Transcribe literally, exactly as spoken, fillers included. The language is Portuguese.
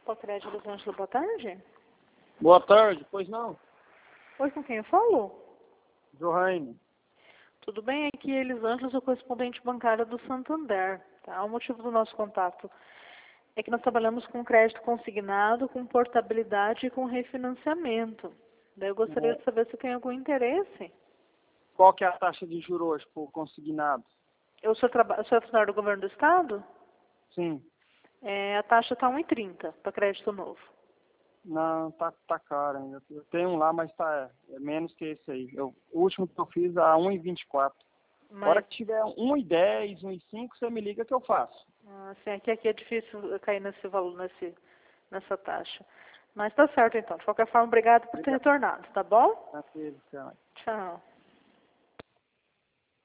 Pocrédito Los Angeles, boa tarde. Boa tarde, pois não? Oi, com quem eu falo? Johaine. Tudo bem? Aqui é Elisângela, o correspondente bancário do Santander. Tá? O motivo do nosso contato é que nós trabalhamos com crédito consignado, com portabilidade e com refinanciamento. Daí eu gostaria É. de saber se tem algum interesse. Qual que é a taxa de juros hoje por consignado? Eu sou, traba... sou funcionário do governo do estado? Sim. É, a taxa está um e trinta para crédito novo. Não, tá, tá caro ainda. Eu tenho um lá, mas tá é menos que esse aí. Eu, o último que eu fiz a um e vinte e quatro. Mas, A hora que tiver um e dez, um e cinco, você me liga que eu faço. assim, aqui, aqui é difícil cair nesse valor, nesse, nessa taxa. Mas tá certo então. De qualquer forma, obrigado por ter Obrigado. retornado, tá bom? Tranquilo, tchau. Tchau.